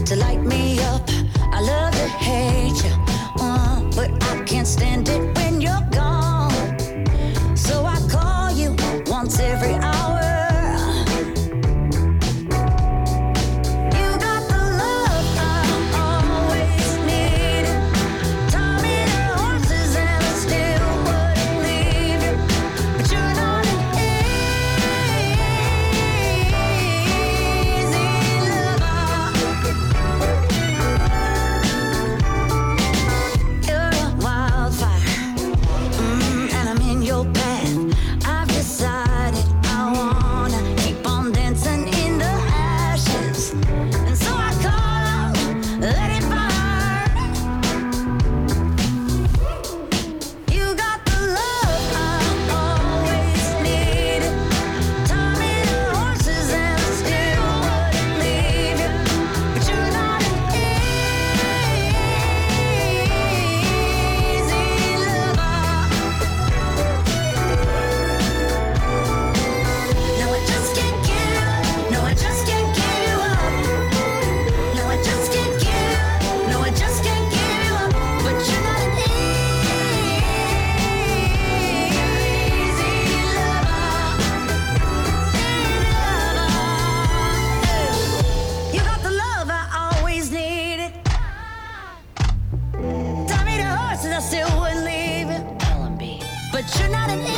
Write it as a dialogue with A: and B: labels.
A: to light me up. I love to hate you, but I can't stand it when you're gone. So I call you once every hour. I still wouldn't leave it, but you're not an